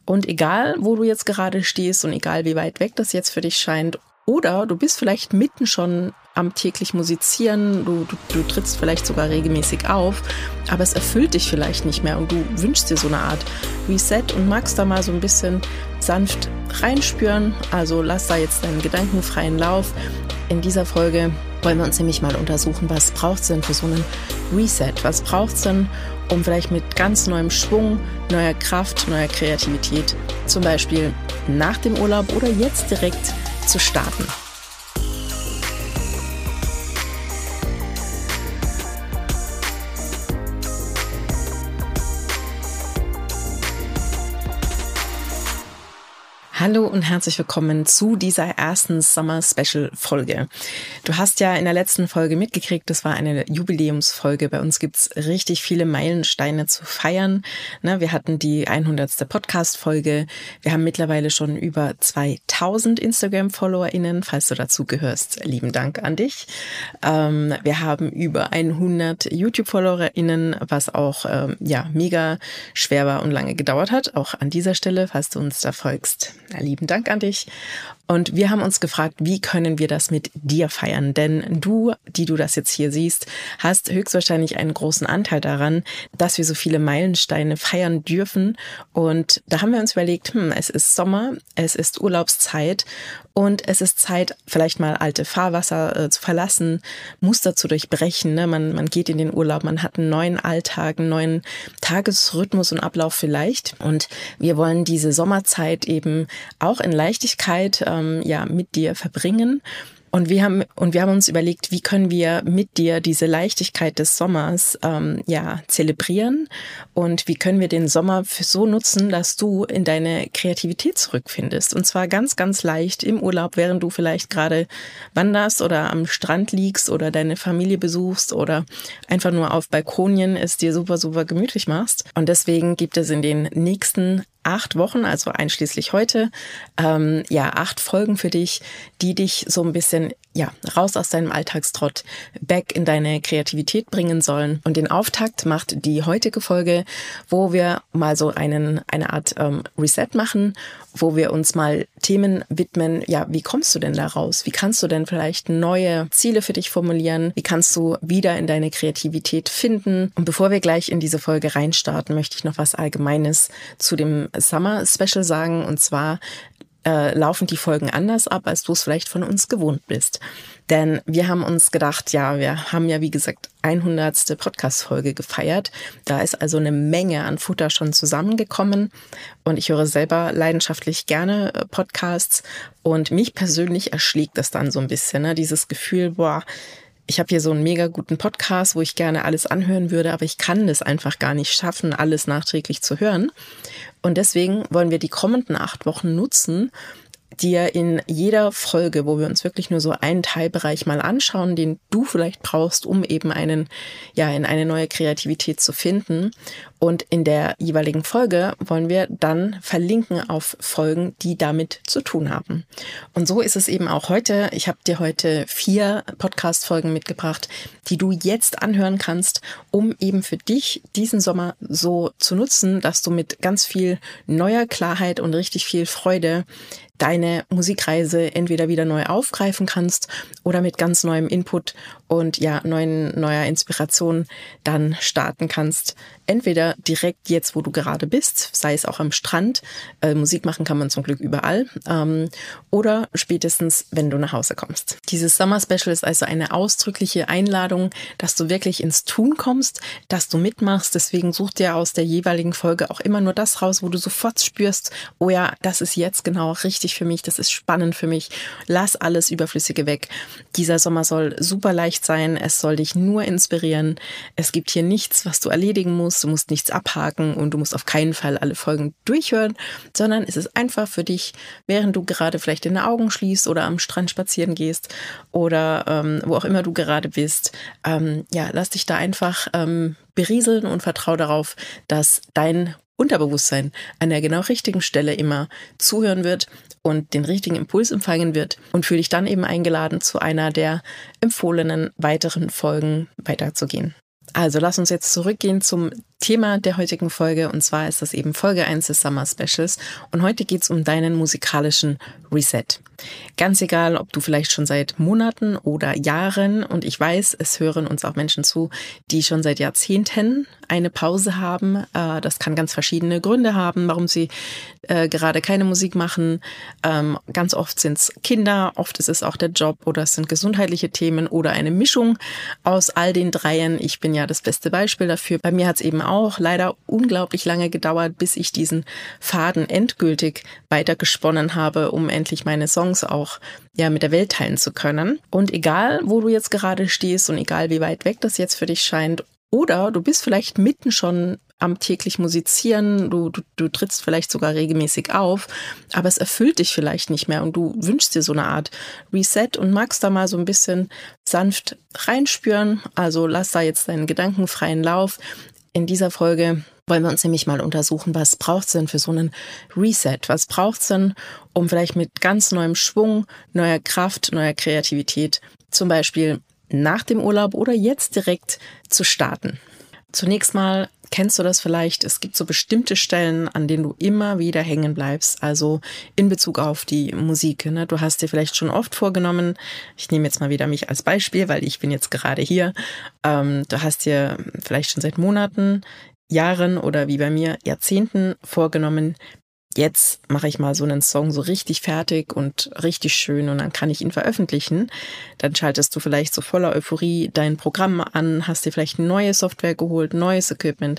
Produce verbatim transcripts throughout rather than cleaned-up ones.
Und egal, wo du jetzt gerade stehst und egal, wie weit weg das jetzt für dich scheint, oder du bist vielleicht mitten schon am täglich Musizieren, du, du, du trittst vielleicht sogar regelmäßig auf, aber es erfüllt dich vielleicht nicht mehr und du wünschst dir so eine Art Reset und magst da mal so ein bisschen sanft reinspüren. Also lass da jetzt deinen gedankenfreien Lauf. In dieser Folge wollen wir uns nämlich mal untersuchen, was braucht es denn für so einen Reset? Was braucht es denn, um vielleicht mit ganz neuem Schwung, neuer Kraft, neuer Kreativität, zum Beispiel nach dem Urlaub oder jetzt direkt zu starten? Hallo und herzlich willkommen zu dieser ersten Summer-Special-Folge. Du hast ja in der letzten Folge mitgekriegt, das war eine Jubiläumsfolge. Bei uns gibt's richtig viele Meilensteine zu feiern. Wir hatten die hundertste Podcast-Folge. Wir haben mittlerweile schon über zweitausend Instagram-FollowerInnen. Falls du dazu gehörst, lieben Dank an dich. Wir haben über hundert YouTube-FollowerInnen, was auch ja mega schwer war und lange gedauert hat. Auch an dieser Stelle, falls du uns da folgst. Na, lieben Dank an dich. Und wir haben uns gefragt, wie können wir das mit dir feiern? Denn du, die du das jetzt hier siehst, hast höchstwahrscheinlich einen großen Anteil daran, dass wir so viele Meilensteine feiern dürfen. Und da haben wir uns überlegt, hm, es ist Sommer, es ist Urlaubszeit und es ist Zeit, vielleicht mal alte Fahrwasser äh, zu verlassen, Muster zu durchbrechen. Ne? Man, man geht in den Urlaub, man hat einen neuen Alltag, einen neuen Tagesrhythmus und Ablauf vielleicht. Und wir wollen diese Sommerzeit eben auch in Leichtigkeit ähm, ja mit dir verbringen. Und wir haben und wir haben uns überlegt, wie können wir mit dir diese Leichtigkeit des Sommers ähm, ja zelebrieren und wie können wir den Sommer für so nutzen, dass du in deine Kreativität zurückfindest. Und zwar ganz, ganz leicht im Urlaub, während du vielleicht gerade wanderst oder am Strand liegst oder deine Familie besuchst oder einfach nur auf Balkonien es dir super, super gemütlich machst. Und deswegen gibt es in den nächsten acht Wochen, also einschließlich heute, ähm, ja, acht Folgen für dich, die dich so ein bisschen, ja, raus aus deinem Alltagstrott, back in deine Kreativität bringen sollen. Und den Auftakt macht die heutige Folge, wo wir mal so einen, eine Art ähm, Reset machen, wo wir uns mal Themen widmen, ja, wie kommst du denn da raus? Wie kannst du denn vielleicht neue Ziele für dich formulieren? Wie kannst du wieder in deine Kreativität finden? Und bevor wir gleich in diese Folge reinstarten, möchte ich noch was Allgemeines zu dem Summer Special sagen. Und zwar äh, laufen die Folgen anders ab, als du es vielleicht von uns gewohnt bist. Denn wir haben uns gedacht, ja, wir haben ja wie gesagt hundertste Podcast-Folge gefeiert. Da ist also eine Menge an Futter schon zusammengekommen. Und ich höre selber leidenschaftlich gerne Podcasts. Und mich persönlich erschlägt das dann so ein bisschen, ne? Dieses Gefühl, boah, ich habe hier so einen mega guten Podcast, wo ich gerne alles anhören würde, aber ich kann es einfach gar nicht schaffen, alles nachträglich zu hören. Und deswegen wollen wir die kommenden acht Wochen nutzen, dir in jeder Folge, wo wir uns wirklich nur so einen Teilbereich mal anschauen, den du vielleicht brauchst, um eben einen, ja, in eine neue Kreativität zu finden. Und in der jeweiligen Folge wollen wir dann verlinken auf Folgen, die damit zu tun haben. Und so ist es eben auch heute. Ich habe dir heute vier Podcast-Folgen mitgebracht, die du jetzt anhören kannst, um eben für dich diesen Sommer so zu nutzen, dass du mit ganz viel neuer Klarheit und richtig viel Freude deine Musikreise entweder wieder neu aufgreifen kannst oder mit ganz neuem Input und ja neuen neuer Inspiration dann starten kannst. Entweder direkt jetzt, wo du gerade bist, sei es auch am Strand, äh, Musik machen kann man zum Glück überall, ähm, oder spätestens, wenn du nach Hause kommst. Dieses Summer Special ist also eine ausdrückliche Einladung, dass du wirklich ins Tun kommst, dass du mitmachst. Deswegen such dir aus der jeweiligen Folge auch immer nur das raus, wo du sofort spürst, oh ja, das ist jetzt genau richtig für mich, das ist spannend für mich. Lass alles Überflüssige weg. Dieser Sommer soll super leicht sein, es soll dich nur inspirieren. Es gibt hier nichts, was du erledigen musst. Du musst nichts abhaken und du musst auf keinen Fall alle Folgen durchhören, sondern es ist einfach für dich, während du gerade vielleicht deine Augen schließt oder am Strand spazieren gehst oder ähm, wo auch immer du gerade bist. Ähm, ja, lass dich da einfach ähm, berieseln und vertrau darauf, dass dein Unterbewusstsein an der genau richtigen Stelle immer zuhören wird und den richtigen Impuls empfangen wird und fühle dich dann eben eingeladen, zu einer der empfohlenen weiteren Folgen weiterzugehen. Also lass uns jetzt zurückgehen zum Thema der heutigen Folge, und zwar ist das eben Folge eins des Summer Specials, und heute geht's um deinen musikalischen Reset. Ganz egal, ob du vielleicht schon seit Monaten oder Jahren, und ich weiß, es hören uns auch Menschen zu, die schon seit Jahrzehnten eine Pause haben. Das kann ganz verschiedene Gründe haben, warum sie gerade keine Musik machen. Ganz oft sind es Kinder, oft ist es auch der Job oder es sind gesundheitliche Themen oder eine Mischung aus all den dreien. Ich bin ja das beste Beispiel dafür. Bei mir hat es eben auch leider unglaublich lange gedauert, bis ich diesen Faden endgültig weitergesponnen habe, um endlich meine Songs auch ja mit der Welt teilen zu können. Und egal, wo du jetzt gerade stehst und egal, wie weit weg das jetzt für dich scheint, oder du bist vielleicht mitten schon am täglich Musizieren, du, du, du trittst vielleicht sogar regelmäßig auf, aber es erfüllt dich vielleicht nicht mehr und du wünschst dir so eine Art Reset und magst da mal so ein bisschen sanft reinspüren. Also lass da jetzt deinen Gedanken freien Lauf. In dieser Folge wollen wir uns nämlich mal untersuchen, was braucht es denn für so einen Reset? Was braucht es denn, um vielleicht mit ganz neuem Schwung, neuer Kraft, neuer Kreativität zum Beispiel nach dem Urlaub oder jetzt direkt zu starten? Zunächst mal kennst du das vielleicht, es gibt so bestimmte Stellen, an denen du immer wieder hängen bleibst, also in Bezug auf die Musik. Ne? Du hast dir vielleicht schon oft vorgenommen, ich nehme jetzt mal wieder mich als Beispiel, weil ich bin jetzt gerade hier, ähm, du hast dir vielleicht schon seit Monaten, Jahren oder wie bei mir Jahrzehnten vorgenommen, jetzt mache ich mal so einen Song so richtig fertig und richtig schön und dann kann ich ihn veröffentlichen. Dann schaltest du vielleicht so voller Euphorie dein Programm an, hast dir vielleicht eine neue Software geholt, neues Equipment,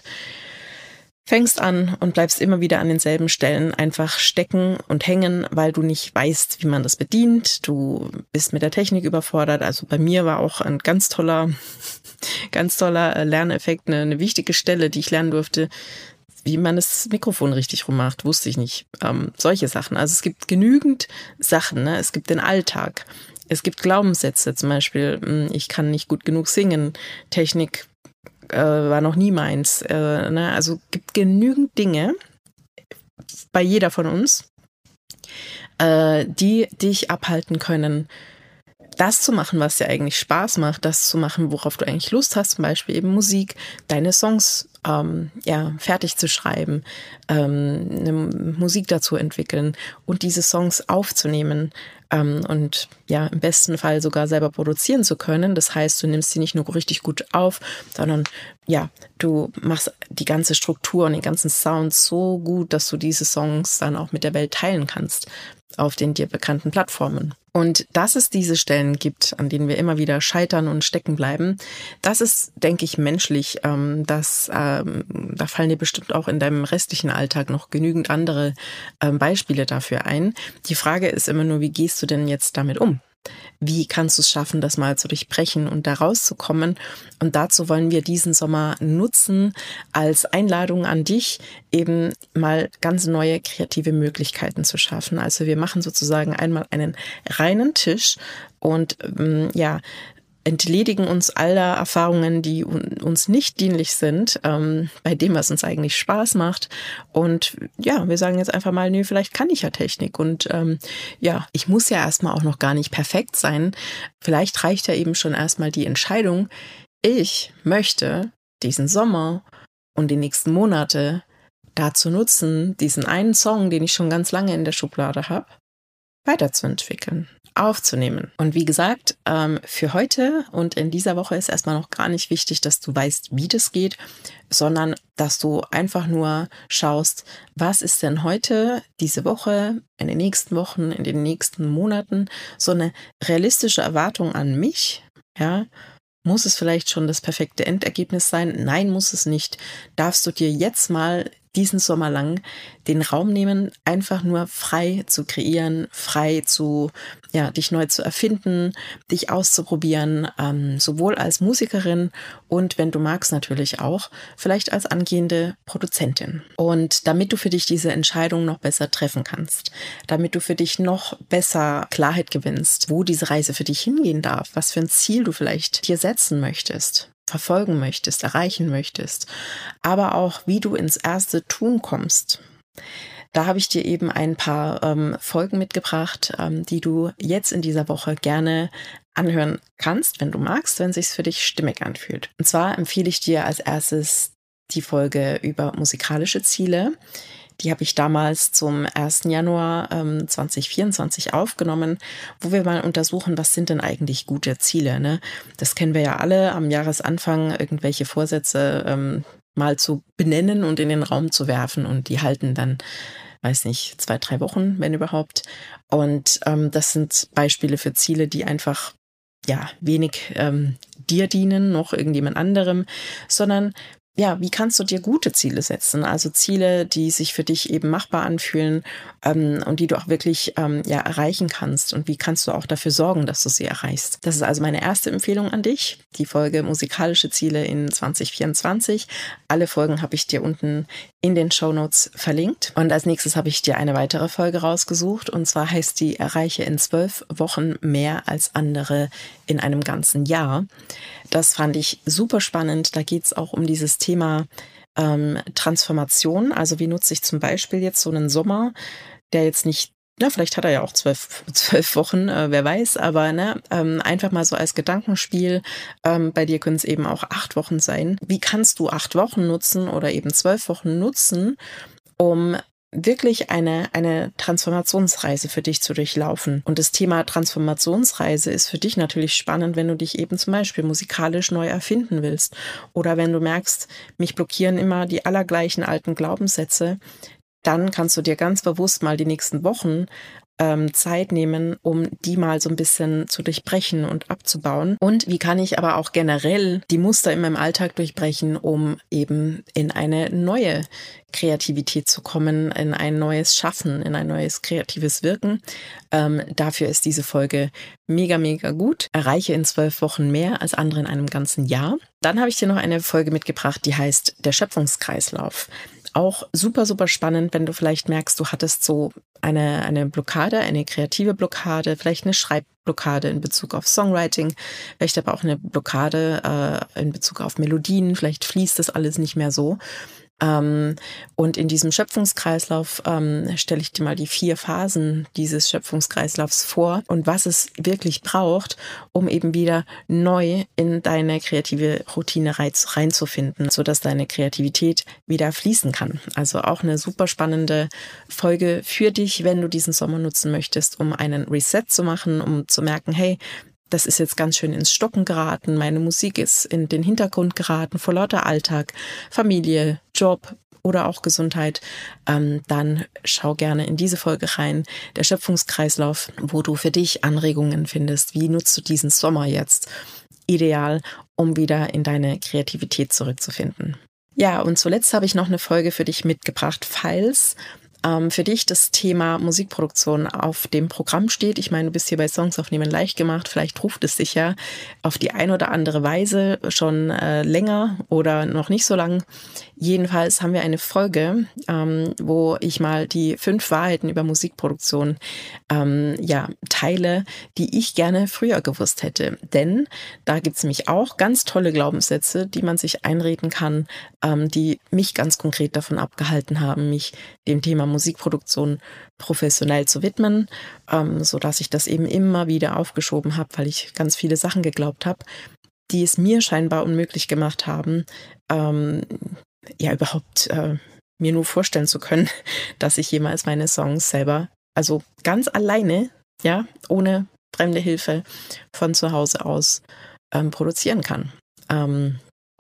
fängst an und bleibst immer wieder an denselben Stellen einfach stecken und hängen, weil du nicht weißt, wie man das bedient. Du bist mit der Technik überfordert. Also bei mir war auch ein ganz toller, ganz toller Lerneffekt, eine, eine wichtige Stelle, die ich lernen durfte, wie man das Mikrofon richtig rummacht, wusste ich nicht. Ähm, solche Sachen. Also es gibt genügend Sachen. Ne? Es gibt den Alltag. Es gibt Glaubenssätze, zum Beispiel, ich kann nicht gut genug singen. Technik äh, war noch nie meins. Äh, ne? Also es gibt genügend Dinge bei jeder von uns, äh, die dich abhalten können, das zu machen, was dir eigentlich Spaß macht, das zu machen, worauf du eigentlich Lust hast, zum Beispiel eben Musik, deine Songs ähm, ja, fertig zu schreiben, ähm, eine Musik dazu entwickeln und diese Songs aufzunehmen ähm, und ja, im besten Fall sogar selber produzieren zu können. Das heißt, du nimmst sie nicht nur richtig gut auf, sondern ja, du machst die ganze Struktur und den ganzen Sound so gut, dass du diese Songs dann auch mit der Welt teilen kannst auf den dir bekannten Plattformen. Und dass es diese Stellen gibt, an denen wir immer wieder scheitern und stecken bleiben, das ist, denke ich, menschlich. Ähm, das, ähm, da fallen dir bestimmt auch in deinem restlichen Alltag noch genügend andere ähm, Beispiele dafür ein. Die Frage ist immer nur, wie gehst du denn jetzt damit um? Wie kannst du es schaffen, das mal zu durchbrechen und da rauszukommen? Und dazu wollen wir diesen Sommer nutzen als Einladung an dich, eben mal ganz neue kreative Möglichkeiten zu schaffen. Also wir machen sozusagen einmal einen reinen Tisch und ähm, ja, entledigen uns aller Erfahrungen, die uns nicht dienlich sind, ähm, bei dem, was uns eigentlich Spaß macht. Und ja, wir sagen jetzt einfach mal, nee, vielleicht kann ich ja Technik. Und ähm, ja, ich muss ja erstmal auch noch gar nicht perfekt sein. Vielleicht reicht ja eben schon erstmal die Entscheidung, ich möchte diesen Sommer und die nächsten Monate dazu nutzen, diesen einen Song, den ich schon ganz lange in der Schublade habe, weiterzuentwickeln, aufzunehmen. Und wie gesagt, ähm, für heute und in dieser Woche ist erstmal noch gar nicht wichtig, dass du weißt, wie das geht, sondern dass du einfach nur schaust, was ist denn heute, diese Woche, in den nächsten Wochen, in den nächsten Monaten so eine realistische Erwartung an mich, ja. Muss es vielleicht schon das perfekte Endergebnis sein? Nein, muss es nicht. Darfst du dir jetzt mal diesen Sommer lang den Raum nehmen, einfach nur frei zu kreieren, frei zu, ja, dich neu zu erfinden, dich auszuprobieren, ähm, sowohl als Musikerin und wenn du magst natürlich auch, vielleicht als angehende Produzentin. Und damit du für dich diese Entscheidung noch besser treffen kannst, damit du für dich noch besser Klarheit gewinnst, wo diese Reise für dich hingehen darf, was für ein Ziel du vielleicht dir setzen möchtest, verfolgen möchtest, erreichen möchtest, aber auch, wie du ins erste Tun kommst. Da habe ich dir eben ein paar ähm, Folgen mitgebracht, ähm, die du jetzt in dieser Woche gerne anhören kannst, wenn du magst, wenn es sich für dich stimmig anfühlt. Und zwar empfehle ich dir als erstes die Folge über musikalische Ziele. Die habe ich damals zum ersten Januar ähm, zwanzig vierundzwanzig aufgenommen, wo wir mal untersuchen, was sind denn eigentlich gute Ziele, ne? Das kennen wir ja alle, am Jahresanfang irgendwelche Vorsätze ähm, mal zu benennen und in den Raum zu werfen und die halten dann, weiß nicht, zwei, drei Wochen, wenn überhaupt. Und ähm, das sind Beispiele für Ziele, die einfach ja wenig ähm, dir dienen, noch irgendjemand anderem, sondern ja, wie kannst du dir gute Ziele setzen? Also Ziele, die sich für dich eben machbar anfühlen ähm, und die du auch wirklich ähm, ja erreichen kannst. Und wie kannst du auch dafür sorgen, dass du sie erreichst? Das ist also meine erste Empfehlung an dich. Die Folge musikalische Ziele in zwanzig vierundzwanzig. Alle Folgen habe ich dir unten in den Shownotes verlinkt. Und als nächstes habe ich dir eine weitere Folge rausgesucht. Und zwar heißt die Erreiche in zwölf Wochen mehr als andere in einem ganzen Jahr. Das fand ich super spannend. Da geht es auch um dieses Thema ähm, Transformation. Also wie nutze ich zum Beispiel jetzt so einen Sommer, der jetzt nicht, na, vielleicht hat er ja auch zwölf, zwölf Wochen, äh, wer weiß, aber ne, ähm, einfach mal so als Gedankenspiel. Ähm, bei dir können es eben auch acht Wochen sein. Wie kannst du acht Wochen nutzen oder eben zwölf Wochen nutzen, um wirklich eine, eine Transformationsreise für dich zu durchlaufen. Und das Thema Transformationsreise ist für dich natürlich spannend, wenn du dich eben zum Beispiel musikalisch neu erfinden willst. Oder wenn du merkst, mich blockieren immer die allergleichen alten Glaubenssätze, dann kannst du dir ganz bewusst mal die nächsten Wochen ähm, Zeit nehmen, um die mal so ein bisschen zu durchbrechen und abzubauen. Und wie kann ich aber auch generell die Muster in meinem Alltag durchbrechen, um eben in eine neue Kreativität zu kommen, in ein neues Schaffen, in ein neues kreatives Wirken. Ähm, dafür ist diese Folge mega, mega gut. Erreiche in zwölf Wochen mehr als andere in einem ganzen Jahr. Dann habe ich dir noch eine Folge mitgebracht, die heißt Der Schöpfungskreislauf. Auch super, super spannend, wenn du vielleicht merkst, du hattest so eine, eine Blockade, eine kreative Blockade, vielleicht eine Schreibblockade in Bezug auf Songwriting, vielleicht aber auch eine Blockade äh, in Bezug auf Melodien, vielleicht fließt das alles nicht mehr so. Ähm, und in diesem Schöpfungskreislauf ähm, stelle ich dir mal die vier Phasen dieses Schöpfungskreislaufs vor und was es wirklich braucht, um eben wieder neu in deine kreative Routine reinzufinden, sodass deine Kreativität wieder fließen kann. Also auch eine super spannende Folge für dich, wenn du diesen Sommer nutzen möchtest, um einen Reset zu machen, um zu merken, hey, das ist jetzt ganz schön ins Stocken geraten. Meine Musik ist in den Hintergrund geraten vor lauter Alltag, Familie, Job oder auch Gesundheit. Ähm, dann schau gerne in diese Folge rein. Der Schöpfungskreislauf, wo du für dich Anregungen findest. Wie nutzt du diesen Sommer jetzt ideal, um wieder in deine Kreativität zurückzufinden? Ja, und zuletzt habe ich noch eine Folge für dich mitgebracht, falls für dich das Thema Musikproduktion auf dem Programm steht. Ich meine, du bist hier bei Songs aufnehmen leicht gemacht. Vielleicht ruft es dich ja auf die eine oder andere Weise schon äh, länger oder noch nicht so lang. Jedenfalls haben wir eine Folge, ähm, wo ich mal die fünf Wahrheiten über Musikproduktion ähm, ja, teile, die ich gerne früher gewusst hätte. Denn da gibt es nämlich auch ganz tolle Glaubenssätze, die man sich einreden kann, ähm, die mich ganz konkret davon abgehalten haben, mich dem Thema Musikproduktion professionell zu widmen, ähm, so dass ich das eben immer wieder aufgeschoben habe, weil ich ganz viele Sachen geglaubt habe, die es mir scheinbar unmöglich gemacht haben, ähm, ja überhaupt äh, mir nur vorstellen zu können, dass ich jemals meine Songs selber, also ganz alleine, ja, ohne fremde Hilfe von zu Hause aus ähm, produzieren kann. Ähm,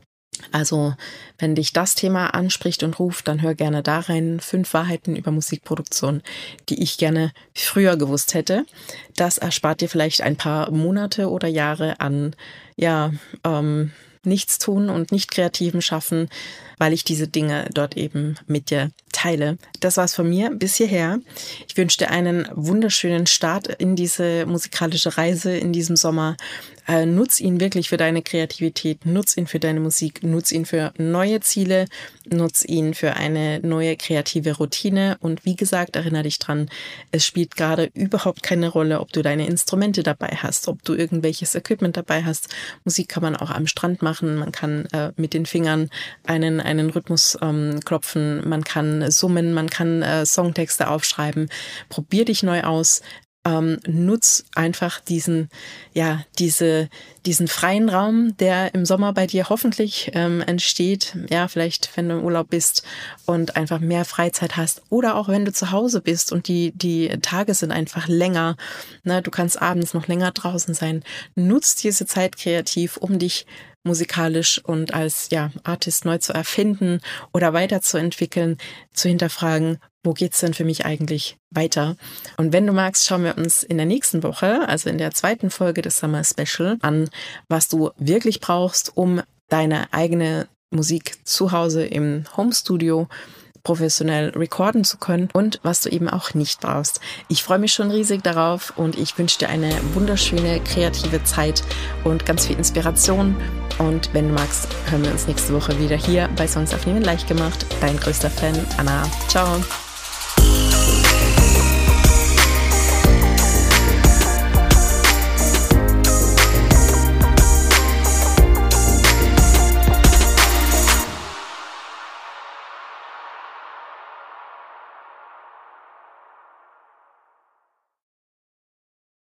Also, wenn dich das Thema anspricht und ruft, dann hör gerne da rein. Fünf Wahrheiten über Musikproduktion, die ich gerne früher gewusst hätte. Das erspart dir vielleicht ein paar Monate oder Jahre an, ja, ähm, Nichtstun und nicht kreativen Schaffen, weil ich diese Dinge dort eben mit dir teile. Das war's von mir bis hierher. Ich wünsche dir einen wunderschönen Start in diese musikalische Reise in diesem Sommer. Äh, nutz ihn wirklich für deine Kreativität, nutz ihn für deine Musik, nutz ihn für neue Ziele, nutz ihn für eine neue kreative Routine und wie gesagt, erinnere dich dran, es spielt gerade überhaupt keine Rolle, ob du deine Instrumente dabei hast, ob du irgendwelches Equipment dabei hast. Musik kann man auch am Strand machen, man kann äh, mit den Fingern einen, einen Rhythmus ähm, klopfen, man kann summen, man kann äh, Songtexte aufschreiben. Probier dich neu aus. Ähm, nutz einfach diesen, ja, diese, diesen freien Raum, der im Sommer bei dir hoffentlich ähm, entsteht. Ja, vielleicht, wenn du im Urlaub bist und einfach mehr Freizeit hast oder auch wenn du zu Hause bist und die, die Tage sind einfach länger. Ne, du kannst abends noch länger draußen sein. Nutz diese Zeit kreativ, um dich musikalisch und als ja Artist neu zu erfinden oder weiterzuentwickeln, zu hinterfragen, wo geht's denn für mich eigentlich weiter? Und wenn du magst, schauen wir uns in der nächsten Woche, also in der zweiten Folge des Summer Special, an, was du wirklich brauchst, um deine eigene Musik zu Hause im Homestudio professionell recorden zu können und was du eben auch nicht brauchst. Ich freue mich schon riesig darauf und ich wünsche dir eine wunderschöne, kreative Zeit und ganz viel Inspiration. Und wenn du magst, hören wir uns nächste Woche wieder hier bei Songs aufnehmen leicht gemacht. Dein größter Fan, Anna. Ciao.